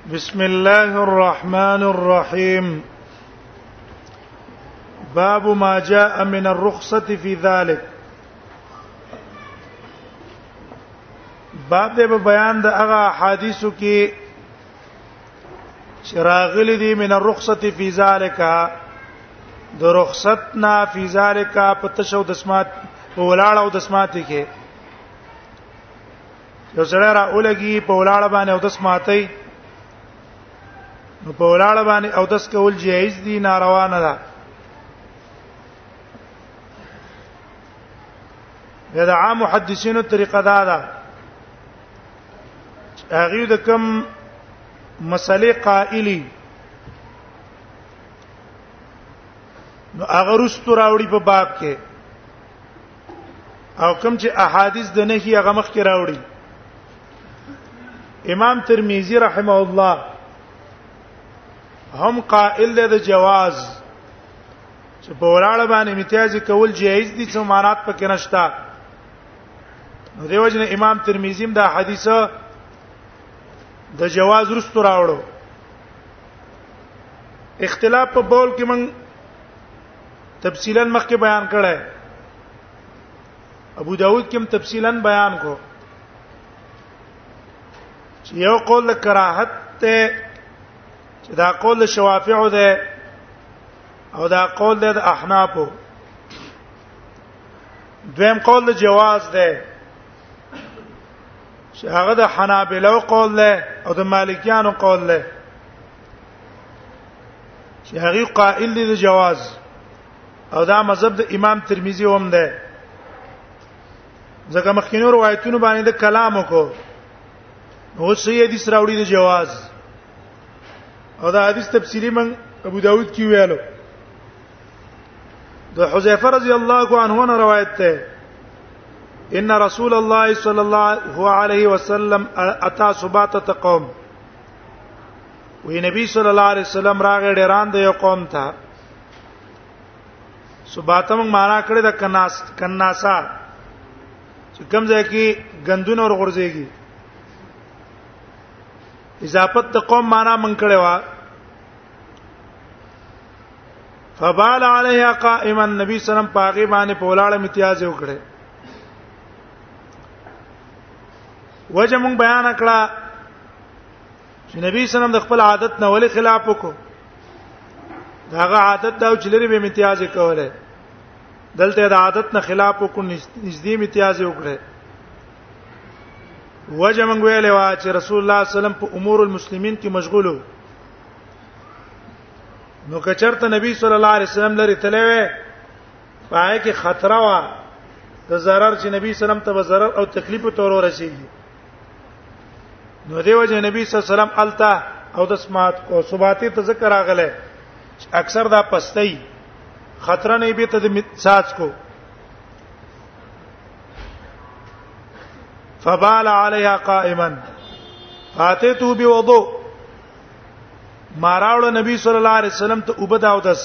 بسم الله الرحمن الرحيم باب ما جاء من الرخصة في ذلك باب دې بیان د هغه احادیثو کې شراغل دي من الرخصة في ذلك د رخصتنا في ذلك پتشو د سمات په ولاړ او د سمات کې یو سره را اولګي په ولاړ باندې او د سماتي نو په ولاړ باندې او داس کول جایز دي ناروا نه ده دا عام محدثینو طریقه ده هغه د کوم مسلې قائلی نو هغه رستو راوړي په باب کې او کوم چې احادیث د نهي هغه مخ کې راوړي امام ترمذی رحمه الله هم قائل ده د جواز چې په ولاړ باندې امتیاز کول جایز دي څو مانات پکې نشتا نو دیو جن امام ترمذی هم دا حدیثه د جواز رستو راوړو اختلاف په بول کې من تفصیلا مخکې بیان کړه ابو داود کې هم تفصیلا بیان کو چې یو قول کراهت ته چې دا قول شوافع ده او دا قول ده د احناف دویم قول د جواز ده چې هغه د حنابلو قول ده او د مالکیانو قول ده چې هغه قائل دي د جواز او دا مذهب د امام ترمذی هم ده ځکه مخکینو روایتونو باندې د کلام وکړو نو صحیح حدیث راوړي د جواز او دا حدیث تفصیلی من ابو داود کې ویلو د حذیفه رضی الله عنه نه روایت ده ان رسول الله صلی الله علیه وسلم اتى سباته قوم وی نبی صلی الله علیه وسلم راغی ډیران د یو قوم ته سباته موږ معنا کړی د کناسا چې کوم ځای کې غندونه ور غورځيږي اضافت د قوم معنا من کړي وا فبال علیها قائما نبی صلی الله علیه وسلم پاغي باندې په ولاړه امتیاز وکړي وجه مونږ بیان کړه چې نبی صلی الله علیه وسلم د خپل عادت نه ولې خلاف وکړو داغه عادت دا چې لري به امتیاز کوله دلته د عادت نه خلاف وکړو نږدې امتیاز وکړي وجه مونږ ویلې وا چې رسول الله صلی الله علیه وسلم په امور المسلمین کې مشغول وو نو کچرته نبی صلی الله علیه وسلم لري تلوي پای کې خطر وا د zarar چې نبی صلی الله علیه وسلم ته zarar او تکلیف تور ورسیږي نو دیو چې نبی صلی الله علیه وسلم التا او د سمات کو صباتی ته ذکر راغله اکثر دا پستای خطر نه به ته د ساز کو فبال عليها قائما فاتته بوضوء ما راوړ نبی صلی الله علیه وسلم ته وبد او دس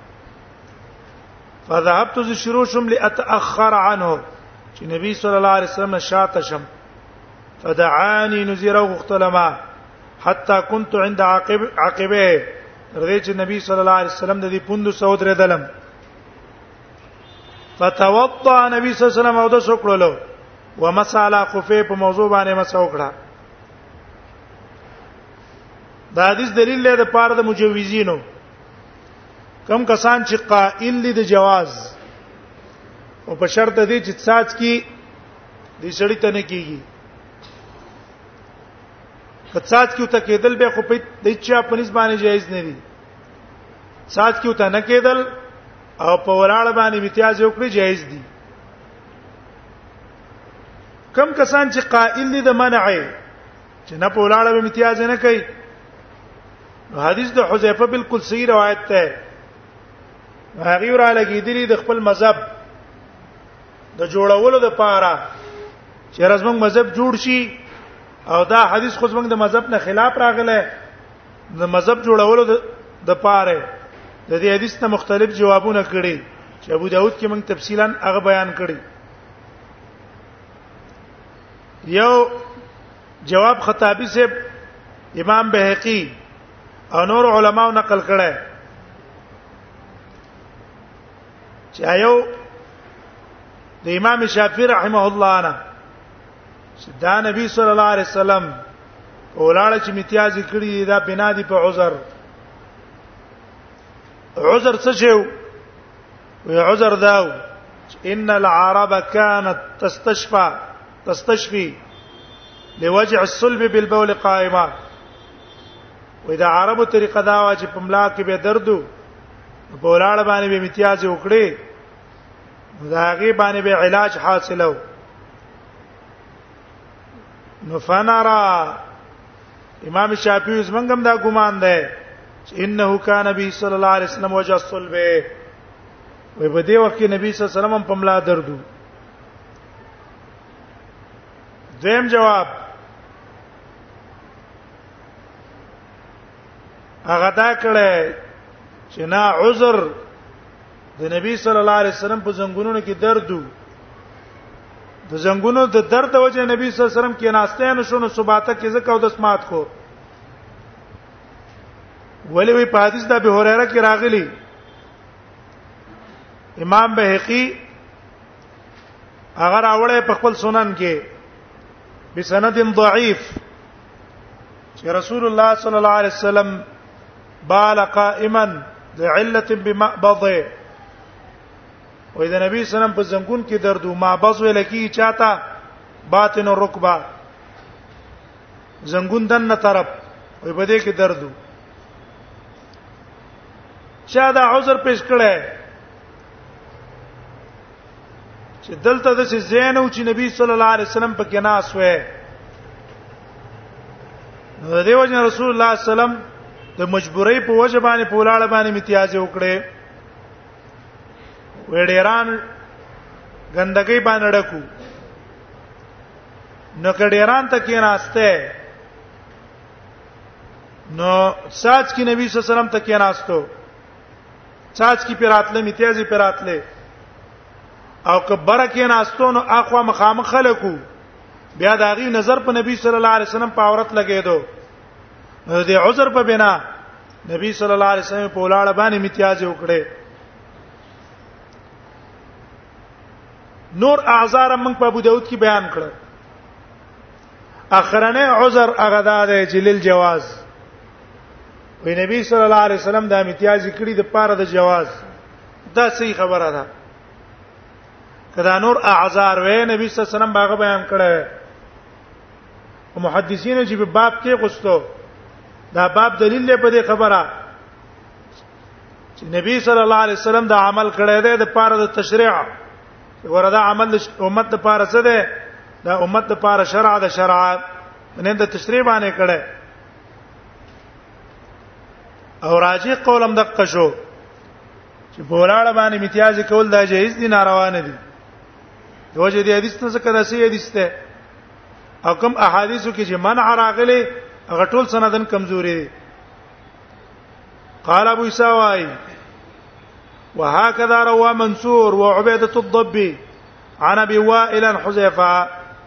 فذهبت ذشروشم لاتاخر عنه چې نبی صلی الله علیه وسلم شاته شم فدعاني نذيره اختلما حتى كنت عند عقبه رضی چې نبی صلی الله علیه وسلم د دې پوند سعود ردلم فتوضا نبی صلی الله علیه وسلم او د شکرلو ومساله خفه په موضوع باندې مسوکړه دا حدیث دلیل دی د پاره د مجوزینو کم کسان چې قائل دي د جواز او په شرط دی چې ساز کی د سړی ته نه کیږي کڅات کیو ته کېدل به خو په د چا په نسبت باندې جایز نه دي ساز کیو ته نه کېدل او په ولاړ باندې امتیاز وکړي جایز دي کم کسان چې قائل دي د منع چې نه په ولاړ به امتیاز نه کوي نو حدیث د حذیفه بالکل صحیح روایت ده هغه را لګیدلی د خپل مذهب د جوړولو د پاره چې رزمن مذهب جوړ شي او دا حدیث خو زمنګ د مذهب نه خلاف راغله د مذهب جوړولو د پاره د دې حدیث ته مختلف جوابونه کړي چې ابو داود کې موږ تفصیلا هغه بیان کړي یو جواب خطابی سے امام بهقي او نور علماو نقل کړه چې ایو د امام شافعي رحمه الله انا دا نبی صلی الله علیه وسلم ولاړ چې امتیاز کړی دا بنا دي په عذر. عذر څه شو؟ وی عذر داو ان العرب كانت تستشفي لوجع الصلب بالبول قائما. واذا عربو طریقه دا وا چې په ملا کې به دردو په ولاړ باندې به امتیاز وکړي دا غي باندې به علاج حاصلو. نو فنرا امام شافعي زمنګم دا ګمان ده چې انه کان نبی صلی الله علیه وسلم وجه الصلب. وې په دې وخت کې نبی صلی الله علیه وسلم په ملا دردو. دویم جواب هغه دا کړه چې نه عذر د نبی صلی الله علیه وسلم په زنګونونو کې دردو د زنګونو د درد وجه نبی صلی الله علیه وسلم کې ناشته نه شونه صباته کې زکه او د سماعت کو ولی وی په حدیث د ابي هريره کې راغلي امام بهقي اگر اوله په خپل سنن کې بسند ضعيف چې رسول الله صلی الله علیه وسلم بال قائما لعله بمقبض وإذا نبی صلی الله علیه وسلم په زنګون کې درد او مابز ویل کی چاته باطن الركبه زنګون دنه طرف وي بده کې درد شاده عذر پیش کړي چې دلته د زین او چې نبی صلی الله علیه وسلم په کې ناس وې نو دیو جن رسول الله صلی الله علیه وسلم د مجبورۍ په وجه باندې په ولاړه باندې امتیاز وکړي وړيران ګندګي باندې ډکو نو کډيران ته کې ناشته نو ساج کی نبی صلی الله علیه وسلم ته کې ناشتو ساج کی پیراتله امتیازي پیراتله او کبره کې ناشتو نو اخوا مخامخ خلکو بیا دا غي نظر په نبی صلی الله علیه وسلم په عورت لګیدو د عذر په بنا نبی صلی الله علیه وسلم په ولاړه باندې امتیاز وکړي. نور اعذار موږ په ابو داود کې بیان کړل. اخرنه عذر هغه ده جلیل جواز. وی نبی صلی الله علیه وسلم د امتیاز کړي د پاره د جواز دا صحیح خبره ده. کدا نور اعذار وې نبی صلی الله علیه وسلم باغ بیان کړه. او محدثینو چې په باب کې غوښتو دا باب دلیل دی په دې خبره چې نبی صلی الله علیه وسلم دا عمل کړی دی د پاره د تشریع وردا عمل امت د پاره څه ده دا امت د پاره شرع د شرعات نه د تشریع باندې کړه. او راجح قولم دقه شو چې بولاړه باندې امتیاز کول دا جایز دي ناروا نه دي. دوجه دي حدیث څه کړه سي حدیث ته او کوم احادیثو کې چې منع راغلي هغه ټول سندن کمزوري دي. قال ابو اسحاق وهكذا روى منصور وعبيدة الضبي عن ابي وائل عن حذيفه.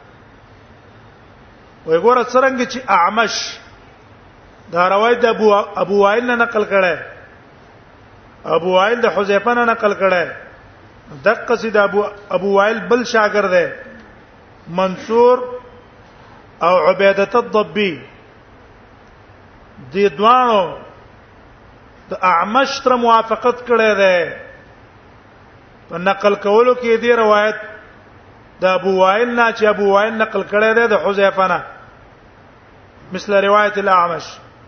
ويقول څنګه چې اعمش دا روایت د ابو وائل نه نقل کړه ابو وائل د حذیفه نه نقل کړه دغه سید ابو وائل بل شاګرد دی منصور او عبیدة الضبی دې دوانو د اعمش تر موافقت کړه ده په نقل کولو کې دې روایت د ابو وائل نه چې ابو وائل نقل کړه ده د حذیفه نه مثل روایت الاعمش.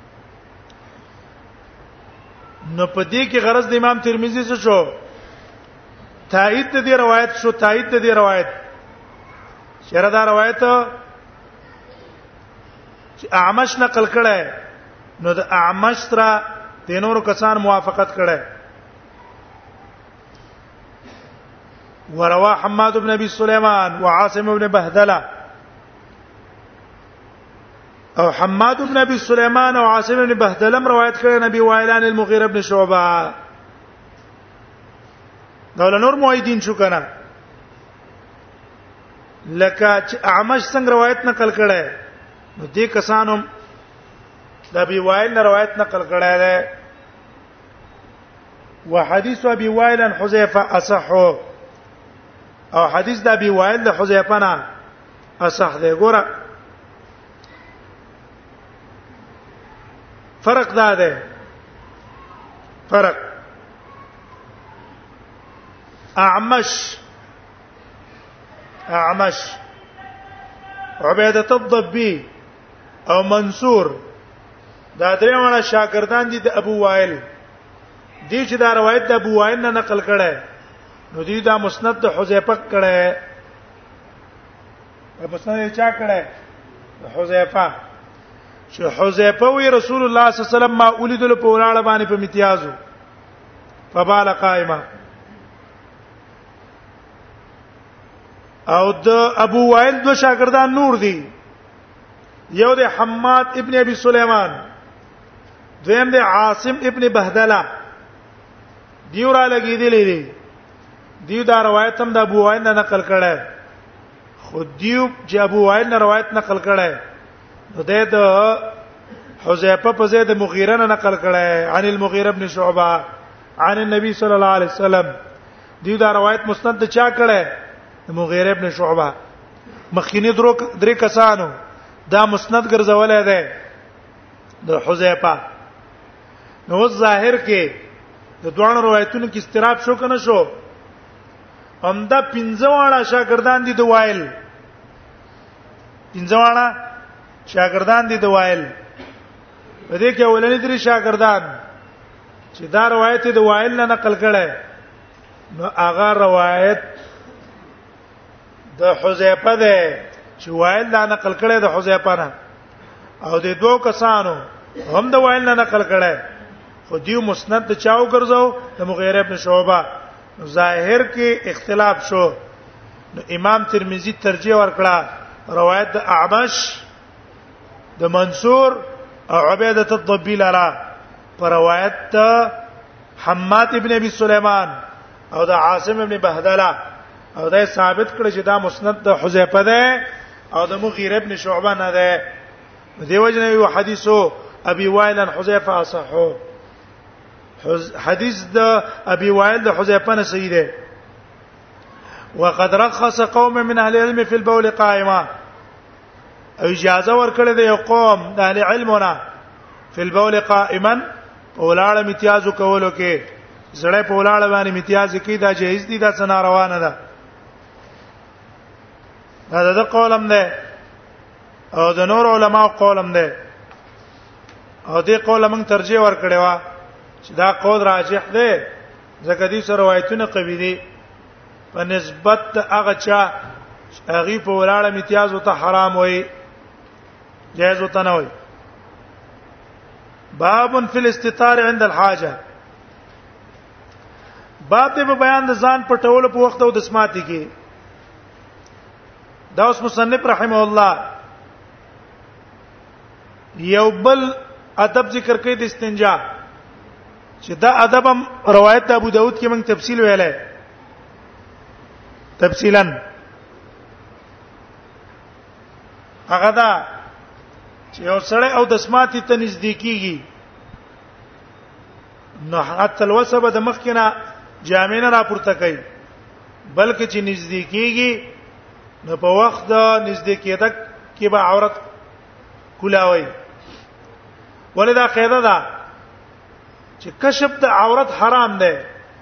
نو په دې کې غرض د امام ترمذی څه شو تایید د دې روایت شو تایید د دې روایت شرع دا روایت چې اعمش نقل کړه نو د اعمش سره د نورو کسان موافقت کړه. وروا حماد بن ابي سليمان وعاصم بن بهدله او حماد بن ابي سليمان او عاصم بن بهدله روایت کړي نبی وائلان المغيرة بن شعبہ دا نور موحدین شو کنه لکه چې اعمش څنګه روایت نقل کړي نو دې کسانو د ابي وائل نه روایت نقل کړی دی وحديث ابي وائل عن حذيفه اصح او حدیث د ابي وائل د حذيفه نه اصح دی ګوره فرق دا ده فرق اعمش عبيده الضبي او منصور دا درې مړه شاګردان دي د ابو وائل دي چې دا روایت د ابو وائل نه نقل کړي نو دي دا مسند د حذیفه کړي په مسند یې چا کړي حذیفه چې حذیفه وی رسول الله صلی الله علیه وسلم ما ولیدل په ولاړه باندې په امتیازو فبال قائمه او د ابو وائل دو شاګردان نور دي یو د حماد ابن ابي سليمان دویم د عاصم ابن بهدله دیو را لګیدلې دي دیو دا روایت هم د ابو وائل نه نقل کړه خو دیو چې ابو وائل نه روایت نقل کړه نو د حذیفه په زید مغیره نه نقل کړه عن المغیره ابن شعبہ عن النبي صلی الله علیه وسلم دیو دا روایت مسند چا کړه مغیره ابن شعبہ مخکینی درې کسانو دا مسند ګرځولای دی د حذیفه نو ظاهر کې د دوه روایتونو کې استراب شو کنه شو همدا پنځواړه شاګردان دي د وائل پنځواړه شاګردان دي د وائل په دې کې اولنی درې شاګردان چې دا روایت د وائل نه نقل کړي نو هغه روایت د حذیفه ده چې وائل دا نقل کړي د حذیفه نه او د دوه کسانو هم د وائل نه نقل کړي خو دیو مسند د چاو ګرځاو د مغیره ابن شعبہ ظاهر کې اختلاف شو نو امام ترمذی ترجیح ورکړه روایت د اعمش د منصور او عبیده الضبی لرا پر روایت د حماد ابن ابي سليمان او د عاصم ابن بهدله او دا ثابت کړی چې دا مسند د حذیفه ده او د مغیره ابن شعبہ نه ده دیو جن یو حدیثو ابي وائل عن حذیفه اصحو حدیث د ابي وائل د حذیفه نه صحیح ده وقد رخص قوم من اهل العلم في البول قائما او اجازه ورکړه د یو قوم د اهل علمونه في البول قائما ولاړه امتیاز کولو کې زړه په ولاړه باندې امتیاز کې دا جایز دي دا څنګه روانه ده دا د قولم ده او د نور علماء قولم ده او دې قول موږ ترجیح ورکړې و چې دا قول راجح ده ځکه دې سره روایتونه قوی دي په نسبت هغه چا هغه په ولاړه امتیاز او ته حرام وي جائز وته نه وي باب فی الاستتار عند الحاجه باب دې په بیان د ځان پټولو په وخت او د سماعتي کې دا اوس مصنف رحمه الله یو بل ادب ذکر کوي د استنجا چې دا ادب هم روایت ابو داود کې موږ تفصیل ویلای تفصیلا هغه دا چې یو سړی او د سماعتي ته نزدیکیږي نو حتی الوسبه د مخکنه جامینه راپورته کوي بلکې چې نزدیکیږي نو په وخت د نزدیکیت کې به عورت کولاوي ولدا قاعده ده چې کشف د عورت حرام ده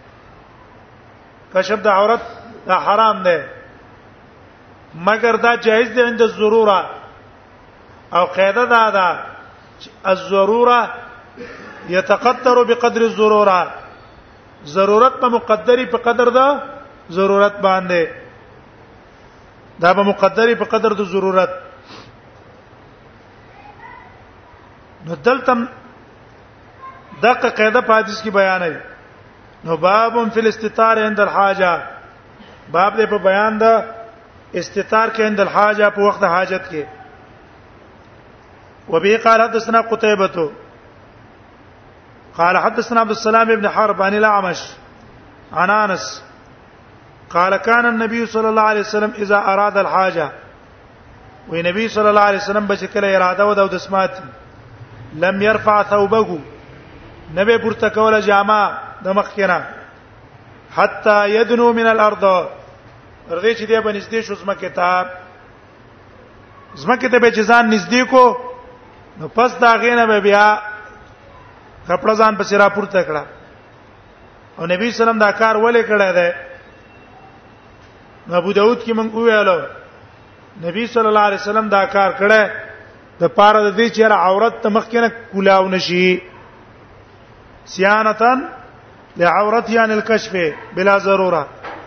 کشف د عورت دا حرام ده مگر دا جائز ده عند الضروره او قاعده ده چې الضروره يتقدر بقدر الضروره ضرورت په مقدري په قدر ده ضرورت باندې دا به مقدري په قدر د ضرورت نو دلته دغه قاعده په حدیث کې بیان ہے نو باب فی الاستتار عند الحاجه باب دې په بیان دا استتار کې عند الحاجه په وخت حاجت کې وبه قال حدثنا قتيبة قال حدثنا عبد السلام بن حرب عن الأعمش عن أنس قال كان النبي صلى الله عليه وسلم اذا اراد الحاجه ونبي صلى الله عليه وسلم بشکل اراده و د اسمات لم يرفع ثوبه نبي پورته کوله جامه د مخکنه حتا يدنو من الارض ورته چې دی بنځدې شو زمکه ته به ځان نږدې کو نو پس دا غینه به بیا کپڑا ځان په سرا پورته کړه او نبی سلام دا کار ولې کړه ده ابو داود کې مونږ ویالو نبی صلی الله علیه وسلم دا کار کړه د پاره د دې چې عورت ته مخکنه کولاو نشي صيانه لعورتها عن الكشف بلا ضروره.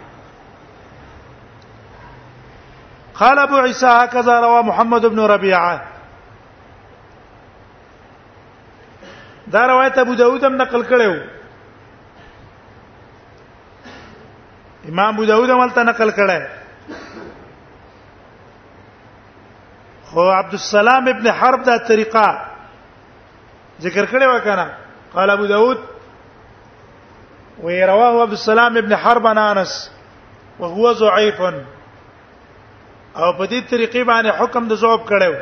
قال ابو عيسى هكذا روى محمد بن ربيعه دا روایت ابو داود هم نقل کړو امام ابو داود هم ولته نقل کړه خو عبد السلام ابن حرب دا طریقه ذکر کړي وکنه قال ابو داود ويرواه عبد السلام ابن حرب عن انس وهو ضعيف او په دې طریقې باندې حکم د ذوب کړو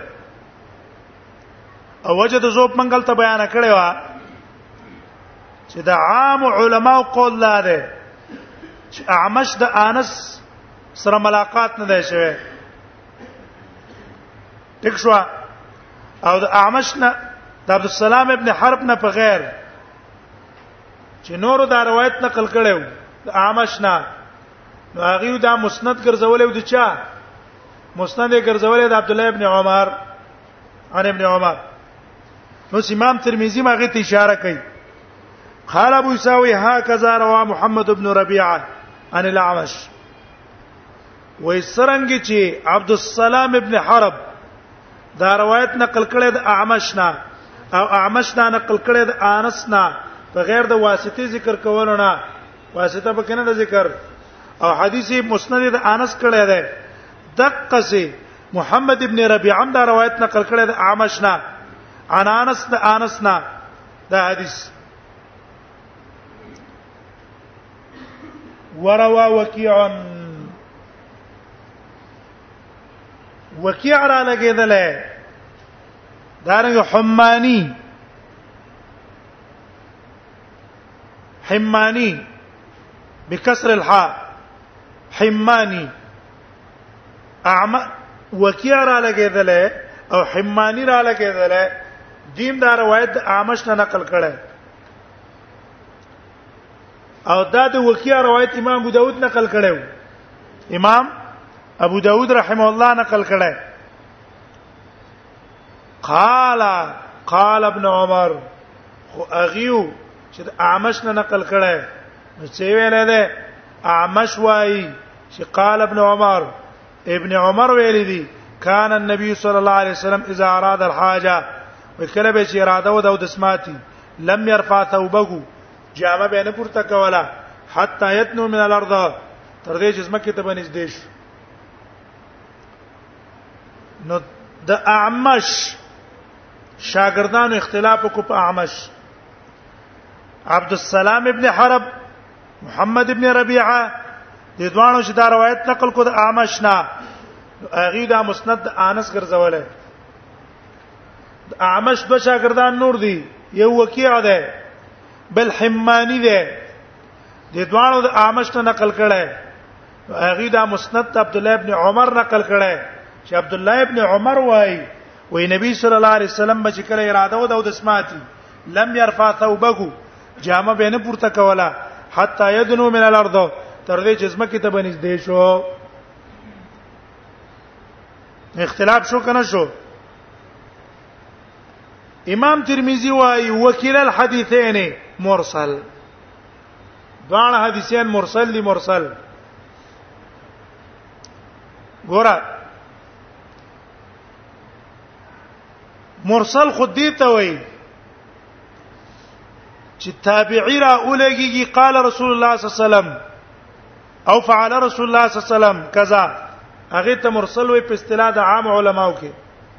او وجه د ذوب منګل ته بیان کړو چې د عام علماو قول لا ده چې اعمش د انس سره ملاقات نه دی شوی ټیک شو او د اعمش نه د عبد السلام ابن حرب نه په غیر چې نورو دا روایت نقل کړو د اعمش نه نو هغه دا مسند ګرځولې و د چا مسند ګرځولې د عبد الله ابن عمر عن ابن عمر نو امام ترمذی ماغه ته اشاره کوي قال ابو يساوي هكذا روى محمد بن ربيعه عن الاعمش ويسرنګ چې عبد السلام ابن حرب دا روایت نقل کړي د اعمش نه او اعمش نه نقل کړي د انس نه بغیر د واسطه ذکر کولو نه واسطه به کنه د ذکر او حدیث مسند د انس کړي ده دقه سي محمد ابن ربيعه دا روایت نقل کړي د اعمش نه عن انس د انس نه دا حدیث وروا وکیع را لګیدل دارنګ حمانی بكسر الحاء حمانی وکیع را لګیدل او حمانی را لګیدل دیم دا روایت اعمش نه نقل کړه او دا د وکیع روایت امام ابو داود نقل کړو امام ابو داود رحمه الله نقل کړه قال ابن عمر خو اغيو چې اعمش نه نقل کړه نو څه ویل ده اعمش وای چې قال ابن عمر ویل دي كان النبي صلى الله عليه وسلم اذا اراد الحاجه وکله به چې اراده و د اسماتي لم يرفع ثوبه جامه به نه پورته کوله حتا يتنو من الارض تر دې چې زمکه ته بنځدې شو نو د اعمش شاګردانو اختلاف کو په اعمش عبد السلام ابن حرب محمد ابن ربيعه د دوانو چې دا روایت نقل کو د اعمش نه اغه دا مسند انس ګرځولې د اعمش دو شاګردان نور دي یو وکیع ده بل حمانی ده د دوانو د اعمش نه نقل کړه اغه دا مسند عبد الله ابن عمر نقل کړه چې عبد الله ابن عمر وای نبی صلی الله علیه وسلم چې کله اراده و د اسماتی لم يرفع ثوبه جامه به نه پورته کوله حتا يدنو من الارض تر دې چې زمکه ته بنځدې شو اختلاف شو کنه شو امام ترمذی وايي وکیل الحديثين مرسل دوه حدیثین مرسل دي مرسل ګوره مرسل خود دې ته وایي چې تابعی را اولګي قال رسول الله صلی الله علیه وسلم او فعل رسول الله صلی الله علیه وسلم کذا هغه ته مرسل وي په اصطلاح د عام علماو کې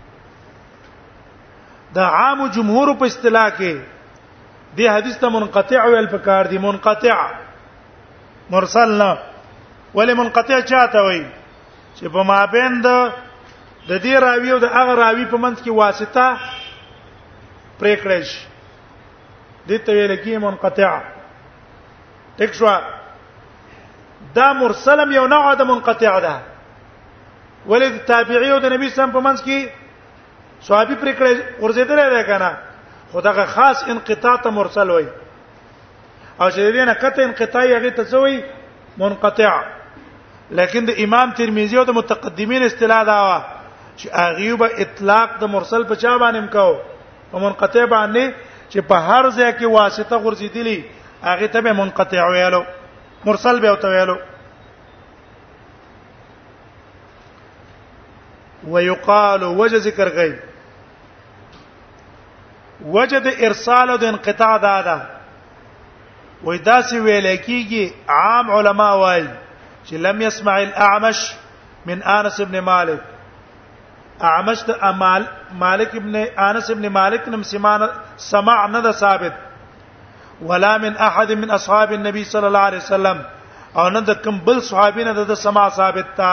د عام جمهور په اصطلاح کې دې حدیث ته منقطع ویل پکار دي منقطع مرسل نه ولې منقطع چاته وي چې په مابین د دې راوی او د هغه راوی په منځ کې واسطه پرې کړی شي دې ته ویل کېږي منقطع. ټیک شو. دا مرسلم یو نوع د منقطع ده. ولید تابعی او د نبی سم په منځ کې صحابي پرې کړی ورزيدل دی کنه خدغه خاص انقطاع ته مرسل وای او چې دې نه کته انقطاع هغه ته څه وای منقطع. لیکن د امام ترمذی او د متقدمین اصطلاح دا چې اغیوب اطلاق د مرسل په چا باندې مکو په منقطع باندې چې په هر ځای کې واسطه ورزيدلی هغه ته به منقطع ویلو مرسل به وته ویلو. ويقال وجه ذکر کوي وجه د ارسال او د انقطاع دا وې داسې ویل کېږي عام علما وايي چې لم يسمع الاعمش من انس ابن مالك اعمش د مالک ابن انس ابن مالک نم سماع نه ثابت ولا من احد من اصحاب النبي صلى الله عليه وسلم او نه د کوم بل صحابین د سماع ثابت تا.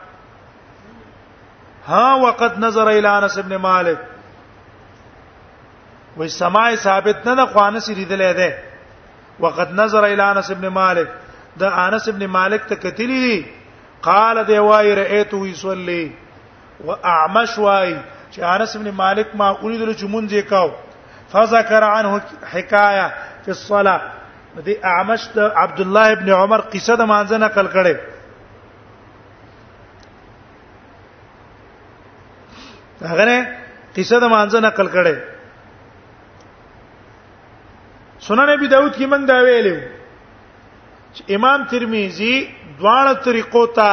ها وقد نظر الى انس ابن مالك وې سماع ثابت نه د خوانس ریدلې ده. وقد نظر الى انس ابن مالك د انس ابن مالک ته کتلی قال دی وای رأيته يصلي واعمش وای چې انس ابن مالک ما اولیدل چې مونږ یې کاو فذكر عنه حکایه فی الصلاه. د اعمش د عبد الله ابن عمر قصه د مانځه نقل کړي. هغه قصه د مانځه نقل کړي. سنن ابي داود کې موږ دا ویلو چې امام ترمذی دواړه طریقو ته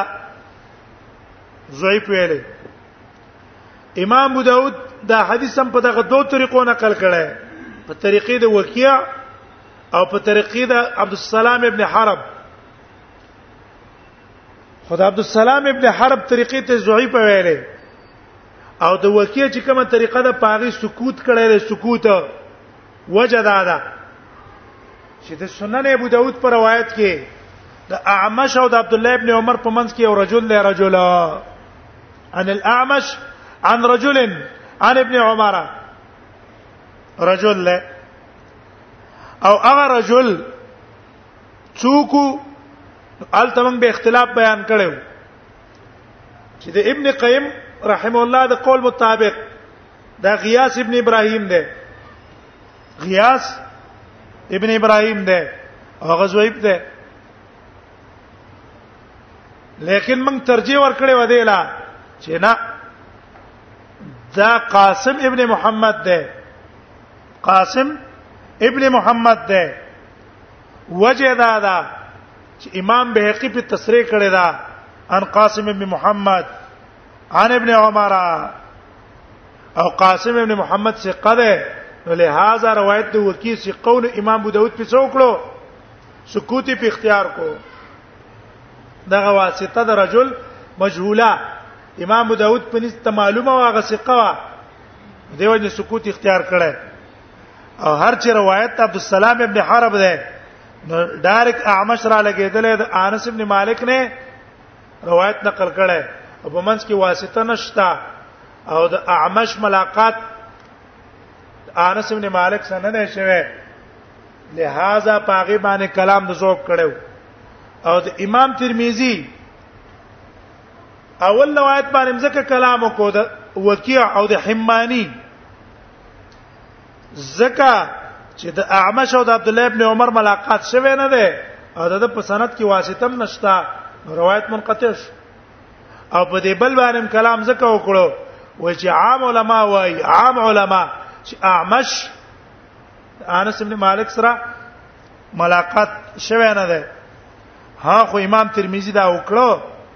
ضعیف ویلي. امام ابو داود دا حدیث هم په دغه دوه طریقو نقل کړي په طریقې د وکیع او په طریقې د عبد السلام ابن حرب. خدای عبد السلام ابن حرب طریقې ته ضعیف ویلي او د وکیع چې کومه طریقه ده پاغي سکوت کړي له سکوت وجه دا چې د سنن ابو داود پر روایت کې د اعمش او د عبد الله ابن عمر په منځ کې یو رجل له رجل عن الاعمش عن رجل عن ابن عمر رجل له او هغه رجل څوک التمن به اختلاف بیان کړو چې د ابن قیم رحم الله د قول مطابق دا غیاث ابن ابراهیم ده. غیاث ابن ابراهیم ده او غزویب ده. لیکن موږ ترجیح ورکړې و دی لا چې نه دا قاسم ابن محمد ده. قاسم ابن محمد ده. وجه دا چې امام بهقي په تصریح کړی دا ان قاسم ابن محمد عن ابن عمر او قاسم ابن محمد سے قده لہذا روایت د وکی سے قول امام ابو داود په څوکړو سکوتی په اختیار کو. دغه واسطه د رجل مجهوله امام ابو داود په نس معلومه واغه ثقه دیو نه سکوت اختیار کړي. او هر چې روایت عبد السلام ابن حرب ده نو ډایرک اعمش را لګیدل د انس ابن مالک نه روایت نقل کړي او په منځ کې واسطه نشتا او د اعمش ملاقات انس ابن مالک سره نه شوه لہذا پاغي باندې کلام د ذوق کړو. او د امام ترمذی اول روایت باندې ځکه کلام وکړو د وکیع او د حمانی ځکه چې د اعمش او د عبد الله ابن عمر ملاقات شوه نه ده او د په سند کې واسطه هم نشتا روایت منقطع شو. او په دې بل باندې کلام ځکه وکړو و چې عام علما وایي عام علما چې اعمش انس ابن مالک سره ملاقات شوه نه ده. ها خو امام ترمذی دا وکړو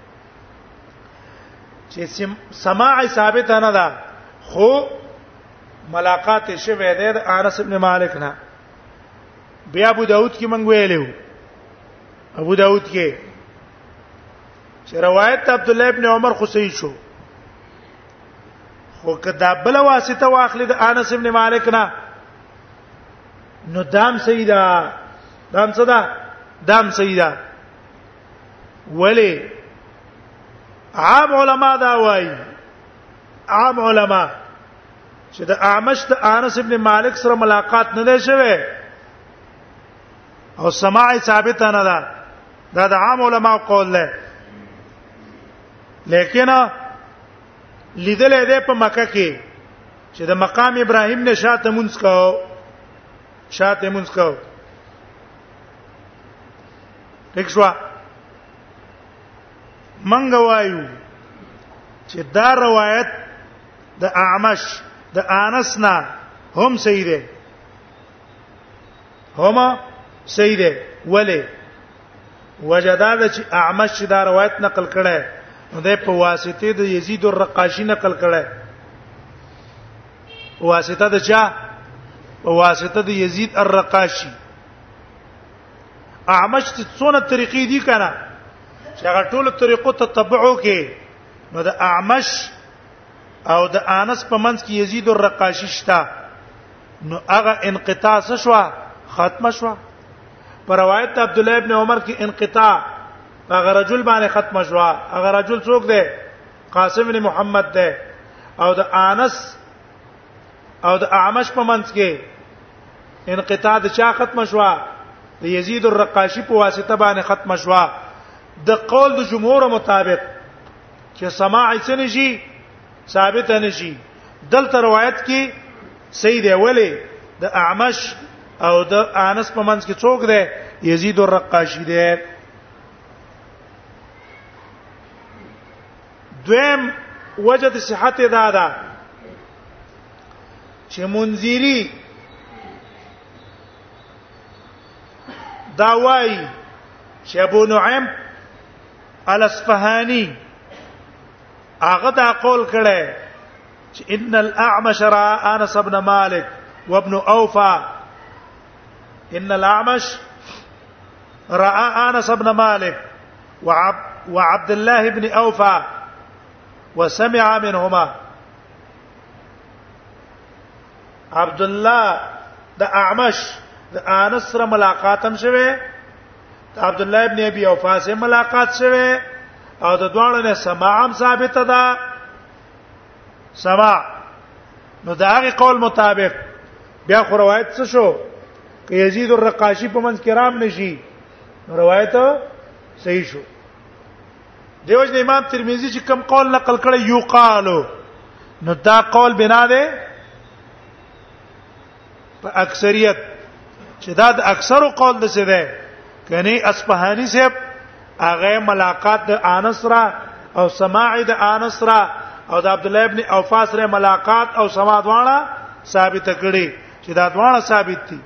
چې سماع ثابت نه ده خو ملاقات شوه ده د انس ابن مالک نه. بیا ابو داود کې مونږ ویلو ابو داود کې چې روایت عبد الله ابن عمر خو صحیح شو خو کدا بل واسطه واخلې د انس ابن مالک نه نو دام سیدا دام صدا دام سیدا ولی عام علما دا وایي عام علما چې د اعمش د انس ابن مالک سره ملاقات نه ده شوه او سماع ثابت نه ده دا د عام علماء قول ده لیکن لیدل دې په مکه کې چې د مقام ابراهیم نه شاته مونږ کو ټیک شو منګ وایو چې دا روایت د اعمش د انس نه هم صحیح ده هما صحیح ده ولی وجداد چې اعمش دا روایت نقل کړه نو د په واسطه د یزید الرقاشی نقل کړه واسطه د چا په واسطه د یزید الرقاشی اعمش څونه طریقې دي کنه چې هغه ټول طریقو تتبعو کې نو د اعمش او د انس په منځ کې یزید الرقاشی شتا نو هغه انقطاع شوا ختم شوا پر روایت عبد الله ابن عمر کې انقطاع هغه رجل باندې ختم شوا هغه رجل څوک دی قاسم بن محمد دی او د انس او د اعمش په منځ کې انقطاع د چا ختم شوا د یزید الرقاشی په واسطه باندې ختم شوا د قول د جمهور مطابق چې سماع سنجي ثابت نشي دلته روایت کې صحیح دی ولی د اعمش او د انس په منځ کې څوک دی یزید الرقاشی دی دویم وجه د صحت دا چې منذری دا وایي چې ابو نعیم الاصفهاني هغه دا قول کړي چې ان الاعمش را انس ابن مالک وابن اوفا ان الاعمش راى انس ابن مالك وعبد الله بن اوفا وسمع منهما عبد الله د اعمش د انس سره ملاقاتم شوه عبد الله ابن ابي اوفا سره ملاقات شوه او د دوه نه سماع ثابت ده سماع نو دا هغه قول مطابق بیا خو روایت څه شو ک یزید الرقاشی په منځ کرام نشي روایت صحیح شو دیوژ د امام ترمذی چې کوم قول نقل کړی یو قالو نو دا قول بنا ده په اکثریت چې دا د اکثرو قول د څه ده کني اصفهاني صاحب هغه ملاقات د انس را او سماع د انس را او د عبد الله ابن اوفا سره ملاقات او سماع دواړه ثابت کړي چې دا دواړه ثابت دي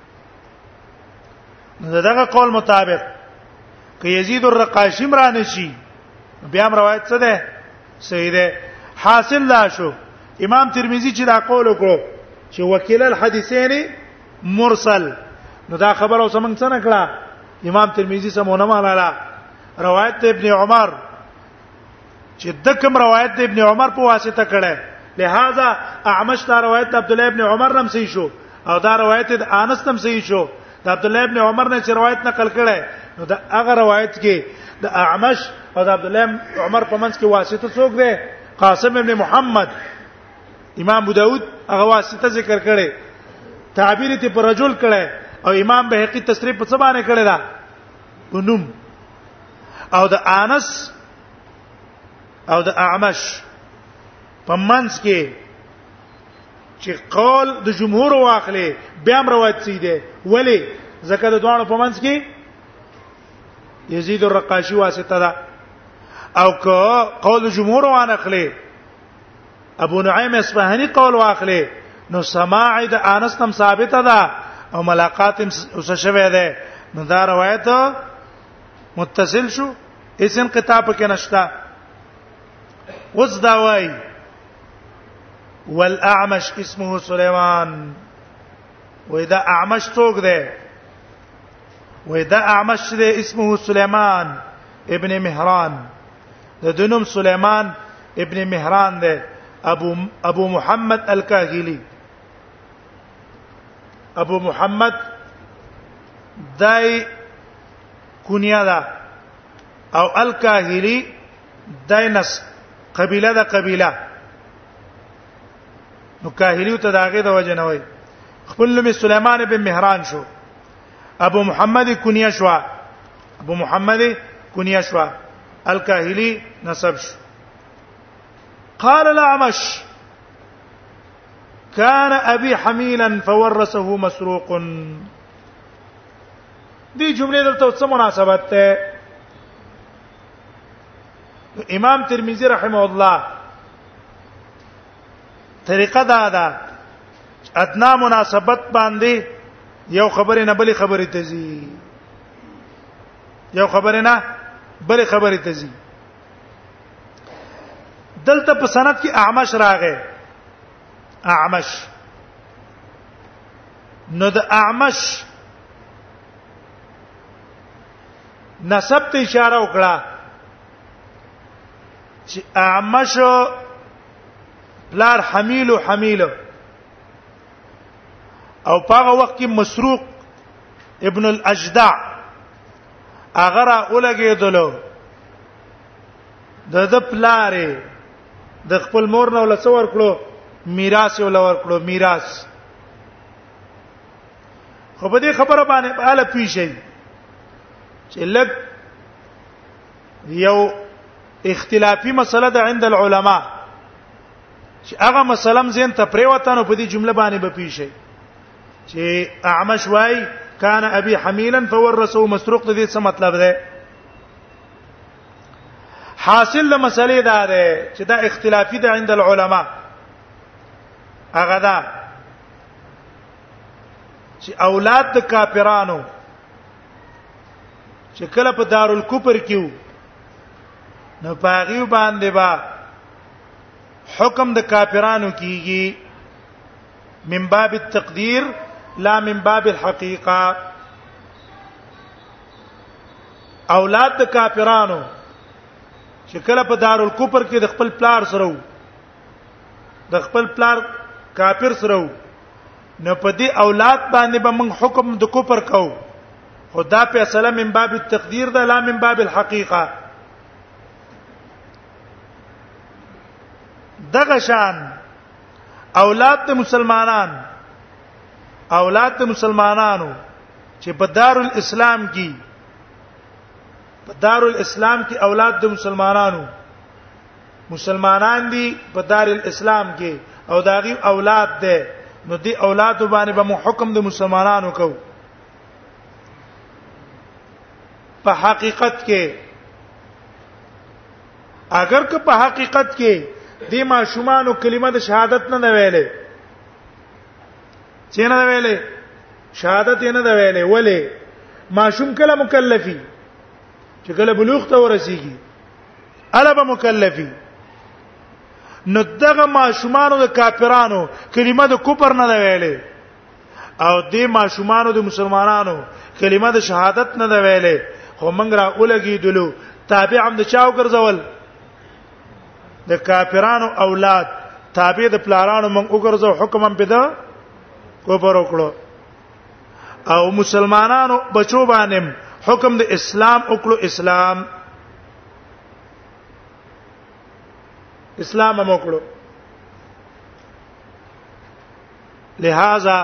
دغه قول مطابق ک یزید الرقاشی مرانه شي بیا روایت څه ده صحیح ده حاصل لا شو امام ترمذی چې دا قول وکړو چې وکیل الحدیثین مرسل نو دا خبر او سمنګ څه نکړه امام ترمذی سمونه مالاله روایت ابن عمر چې دکم روایت ابن عمر په واسطه کړه لہذا اعمش دا روایت عبد الله ابن عمر نم صحیح شو او دا روایت انس نم صحیح شو د عبد الله ابن عمر نه چې روایت نقل کړه نو دا هغه روایت کې د اعمش او د عبد الله عمر په منځ کې واسطه څوک دی قاسم ابن محمد امام ابو داود هغه واسطه ذکر کړي تعبیر ته پر رجل کړي او امام بهقي تصریح په څه باندې کړي دا ونوم او د انس او د اعمش په منځ کې چې قول د جمهور واخلې بیا هم روایت سي دي ولی زکه د دوانو په منځ کې یزید الرقاشی واسطه ده او که قول جمهور وانخلې ابو نعیم اصفهاني قول واخلې نو سماع د انس تم ثابته ده او ملاقات اوس شوه ده نو دا روایت متصل شو اس انقطاع پکې نشتا وز دا وای والاعمش اسمه سليمان واذا اعمش څوک ده واذا اعمش ده اسمه سليمان ابن مهران ده دنم سليمان ابن مهران ده ابو محمد الكاهلي ابو محمد دای کونیا ده او الكاهلي دای نس قبيله ده قبيله نو کاهلی ته داغه د وجه نه وای. خپل نوم سليمان بن مهران شو، ابو محمد کنیه شو، ابو محمد کنیه شو، الکاهلی نسب شو. قال الاعمش كان ابي حميلا فورثه مسروق. دې جملې دلته څه مناسبت ده؟ امام ترمذی رحمه الله طریقه دا ده ادنا مناسبت باندې یو خبره نه بلې خبره تزي، یو خبره نه بلې خبره تزي. دلته په سند کې اعمش راغی، اعمش. نو د اعمش نسب ته اشاره وکړه چې اعمش لار حمیل او حمیل، او په وخت کې مسروق ابن الاجدع اغرا اولګېدلو د پلارې د خپل مور نو لڅور کړو میراث یې ولور کړو میراث. خو په دې خبره باندې اله پیښې چې لګ یو اختلافي مسله ده عند العلماء چې هغه مسلم زین ته پریوتانو په دې جمله باندې به پیښې چې اعمش وای کان ابي حمیلا فورثه مسروق. دې څه مطلب ده؟ حاصل له مسلې دا ده چې دا اختلافي ده عند العلماء. هغه دا چې اولاد د کافرانو چې کله په دارالکفر کېو نو پاغي باندې با حکم د کافرانو کیږي من باب التقدير لا من باب الحقيقه. اولاد د کافرانو چې کله په دارالکفر کې د خپل پلار سره وو، د خپل پلار کافر سره وو، نو په دې اولاد باندې به موږ حکم د کفر کوو، خدا په اصله من باب التقدير ده لا من باب الحقيقه. دغه شان اولاد د مسلمانانو چې په دارالاسلام کې اولاد د مسلمانان دي په دارالاسلام کې او داغي اولاد ده، نو دی اولاد باندې به حکم د مسلمانانو کو. په حقیقت کې اگر که په حقیقت کې دې ماشومانو کلمه د شهادت نه ویلې، چې نه ویلې شهادت یې نه ویلې، ولې ماشوم کله مکلفي چې کله بلوغ ته ورسیږي الا به مکلفي. نو دغه ماشومانو د کافرانو کلمه د کفر نه ویلې او دې ماشومانو د مسلمانانو کلمه د شهادت نه ویلې، خو موږ را اولګېدلو تابع هم د چاو ګرځول د کافرانو اولاد تابع د پلارانو موږ وګرځو، حکم هم پیدا کفر وکړو. او مسلمانانو بچو باندې حکم د اسلام وکړو، اسلام هم وکړو. لہذا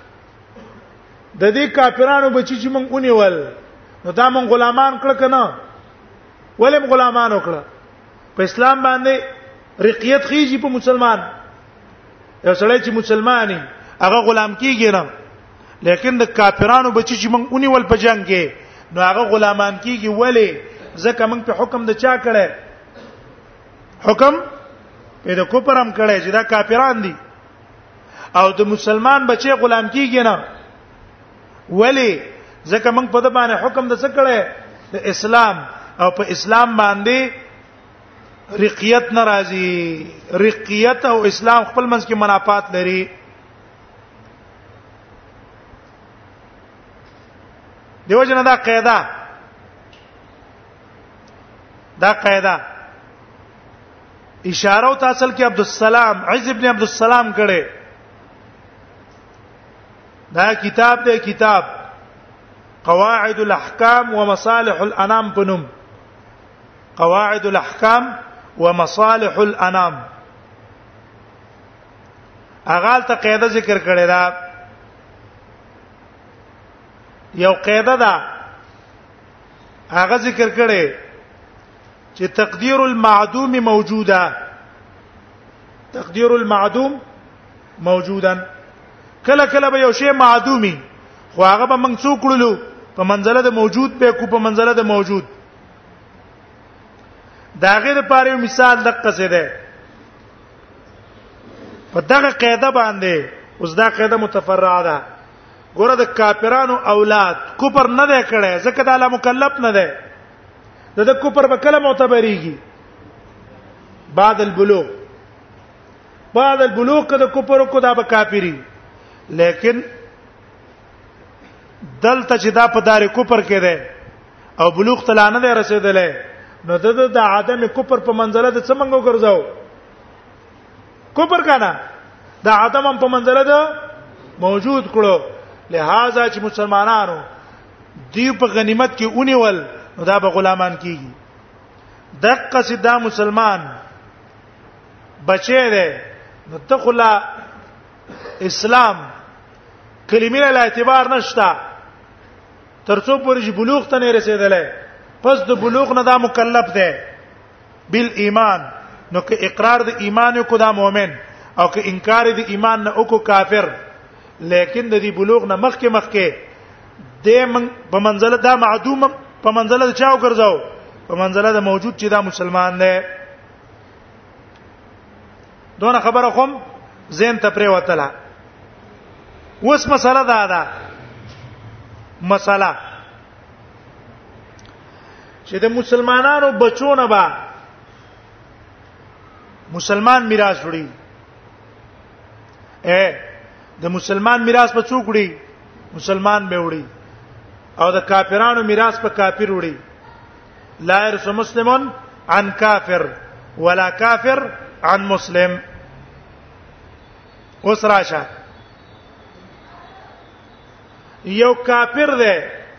د دې کافرانو بچی چې موږ اونیول نو دا موږ غلامان کړ کنه، ولې موږ غلامان وکړه؟ په اسلام باندې رقیت خيږي په مسلمان. یو سړی چې مسلمانې هغه غلام کیږي نه، لیکن د کافرانو بچی چې موږ اونیول په جنگ کې نو هغه غلامان کیږي. ولې؟ ځکه موږ په حکم د چا کړه؟ حکم په د کفر هم کړه چې دا کافران دي. او د مسلمان بچي غلام کیږي نه، ولې؟ ځکه موږ په د باندې حکم د څه کړه؟ د اسلام. او په اسلام باندې رقیت ناراضي. رقیت او اسلام خپل منځ کې منافات لري. دیو جنا دا قاعده اشاره او تاصل کې عبدالسلام عز ابن عبدالسلام کړي. دا کتاب دی، کتاب قواعد الاحکام ومصالح الانام پنوم. قواعد الاحکام ومصالح الانام. اغال ته قاعده ذکر کړی دا یو قاعده ده هغه ذکر کړي چې تقدير المعدوم موجوده تقدير المعدوم موجودا کله کله به یو شی معدومي خو هغه به موږ څو کړلو په منزله د موجود به کو په منزله د موجود دا غیر لپاره مثال دقه څه ده په دغه قاعده باندې اوس دا قاعده متفرعه ده ګوره د کافرانو اولاد کوپر نه ده کړي ځکه دا لا مکلف نه ده د کوپر په کله معتبريږي بعد البلوغ کده کوپر کو دا به کافری لیکن دلته چې دا په دار کوپر کې ده او بلوغ تلانه ده رسیدلې نو د عدم کوپر په منزله د څنګه ګرځاو کوپر کنه دا عدم په منزله ده موجود کړو لہذا چې مسلمانانو دی په غنیمت کې اونیول نو دا به غلامان کیږي دغه سیدا مسلمان بچی دی نو تخلا اسلام کلمې له اعتبار نشتا ترڅو پورې بلوغ ته نه رسیدلې پس د بلوغ نه دا مکلف دی بال ایمان نو که اقرار د ایمان کو دا مؤمن او که انکار د ایمان نه او کو کافر لیکن د دې بلوغ نه مخکې د په منزله دا معدوم په منزله د چاو ګرځاو په منزله د موجود چې دا مسلمان دی دونه خبره کوم زين ته پرې وتله اوس مسله دا ده مسله چې د مسلمانانو بچونه با مسلمان میراث وړي د مسلمان میراث په څوک وړي مسلمان به وړي او د کافرانو میراث په کافر وړي لا يرث مسلم عن کافر ولا کافر عن مسلم اوس راشه یو کافر دی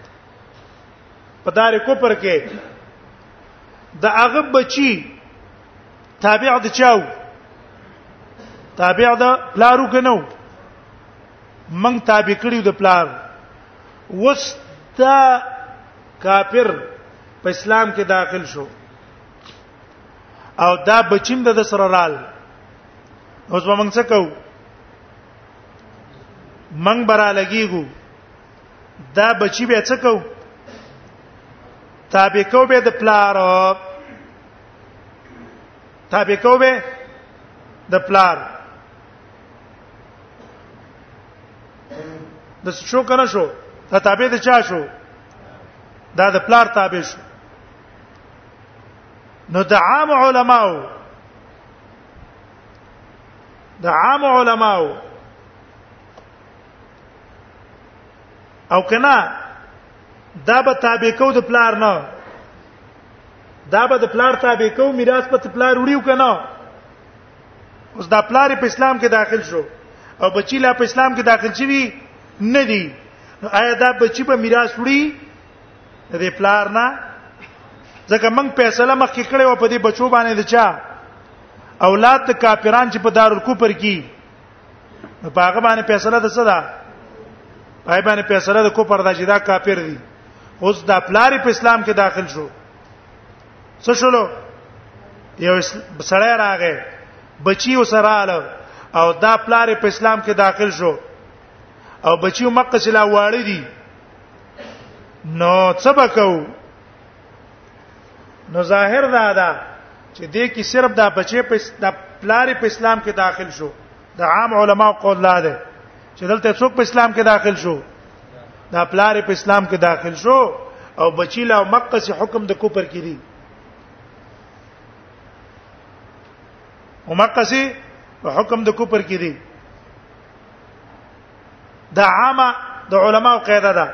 په دار کوپر کې د هغه بچي تابع د چاو تابع د پلارو کنو من تابع کړیو د پلار وستا کافر په اسلام کې داخل شو او دا بچیم د سره رال اوس موږ څه کوو موږ برا لګیږو دا بچی به څه کوو تابع کو به د پلار تابع کو به د پلار د شو کنه شو دا تابع د چا شو دا د پلار تابع شو نو د عام علماو او کنا دا به تابع کو د پلار نه دا به د پلار تابع کو میراث په پلار وړیو کنه اوس دا پلار په اسلام کې داخل شو او بچی لا په اسلام کې داخل شوی نه دی نو آیا دا بچی په میراث وړي د پلار نه ځکه موږ فیصله مخکې کړې و په دې بچو باندې د چا اولاد د کافران چې په دارالکفر کې په هغه باندې فیصله ده څه ده پای باندې فیصله د کفر دا چې دا کافر دي اوس دا پلار په اسلام کې داخل شو څه شلو یو سړی راغی بچي وسراله او دا پلار په اسلام کې داخل شو او بچیو مکه سلا واړی دي نو څه وکاو نو ظاهر دا ده چې دې کې صرف دا بچي په د پلار په اسلام کې داخل شو د عام علماء قول لا ده چې دلته څوک په اسلام کې داخل شو دا پلار په اسلام کې داخل شو او بچی لا مکه سي حکم د کوپر کې دي او مکه سي حکم د کوپر کې دي دا عامه د علماو قاعده ده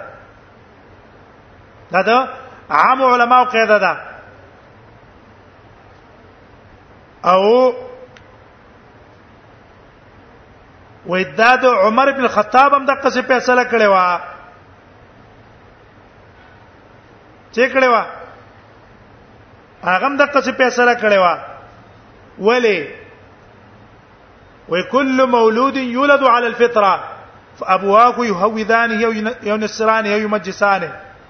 دا عام علماو قاعده ده او وېداد عمر بن الخطاب هم دغه څه فیصله کړې و چې کړې و هغه هم دغه څه فیصله کړې و ولی وكل مولود يولد على الفطره فابواه يهودانه او ينصرانه او يمجسانه.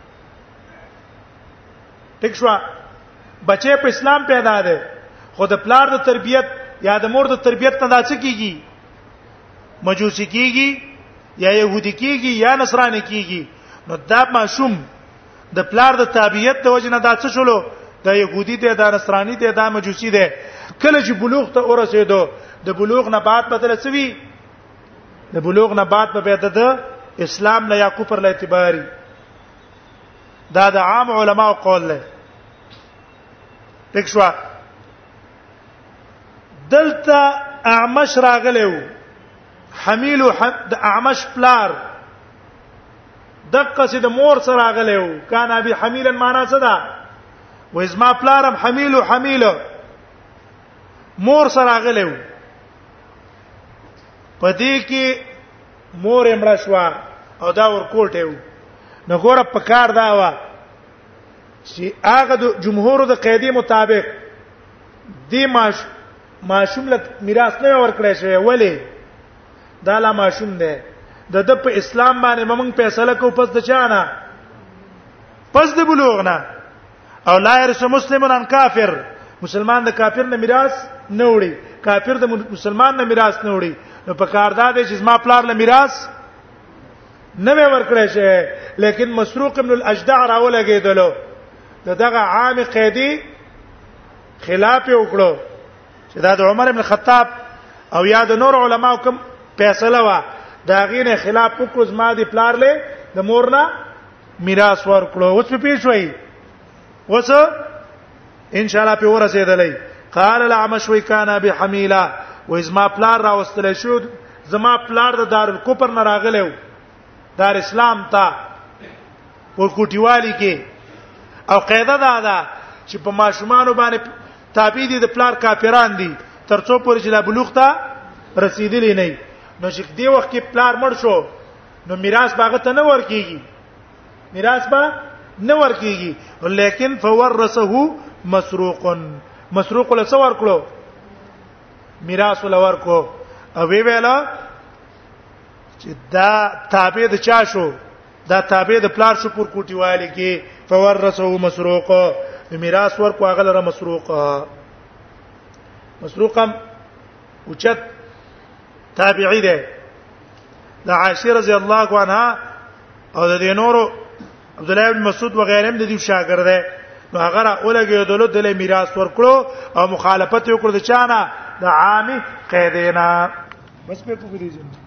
ٹھیک شو بچي په اسلام پیدا ده خو د پلار د تربيت یا د مور د تربيت نه داسې کیږي مجوسی کیږي یا يهودي کیږي یا نصراني کیږي نو دا معصوم د پلار د تابعیت د وجه نه داسې شلو د يهودي ته د نصراني ته د مجوسی ده کله چې بلوغ ته ورسېدو د بلوغ نه بعد بدل شوی د بلوغ نه بعد به د اسلام نه یا کفر له اعتباري دا د عام علماء قول له تکشوا دلته اعمش راغلو حمیل د اعمش پلار دقه سي د مور سره راغلو کان ابي حمیلا معنا څه ده و اسما پلارم حمیل مور سره راغلو پدې کې مور امړه شو او دا ورکوټه و نو ګوره په کار دا و چې هغه د جمهور د قاعده مطابق دی ماشوم له میراث نه ورکړی شوی ولی دا لا ماشوم دی د په اسلام باندې موږ فیصله کو پس د چانه پس د بلوغ نه او لا يرث مسلمون عن کافر مسلمان د کافر نه میراث نه وړي کافر د مسلمان نه میراث نه وړي نو په کار دا دی چې ما پلار له میراث نه ورکړی شي لیکن مسروق ابن الاجدع راولګیدلو دغه عام قیدی خلاف وکړو چې دا د عمر ابن الخطاب او یا د نور علماء کوم فیصله وا دا غینه خلاف وکړو زما دی پلار له د مور نه میراث ورکړو اوس په پیښوي اوس ان شاء الله په ورسېدلې قال الاعمش وكان بحميلا وازما پلار راوستل شو زما پلار د دار الکفر نه راغلو دار اسلام ته ورکوټیوالي کې او قاعده دا چې په ماشومان باندې تابع دي د پلار کافران دي ترڅو پورې چې لا بلوغ ته رسیدلی نه نو چې دی وخت کې پلار مړ شو نو میراث باغ ته نه ورکیږي میراث با نه ورکیږي لیکن فورثه مسروق له څور کړو میراث ول ورکو او وی ویلا چې دا تابع د چا شو دا تابع د پلار شو پر کوټیوالي کې فورثه مسروق میراث ورکو هغه لره مسروقم اوچت تابعی ده د عائشه رضی الله عنها او د نورو عبد الله بن مسعود وغيرهم د دې شاګرد ده نو هغه اولګي دولت د میراث ورکړو او مخالفت وکړو د چانه د عامي قیدینا بس په پوری دي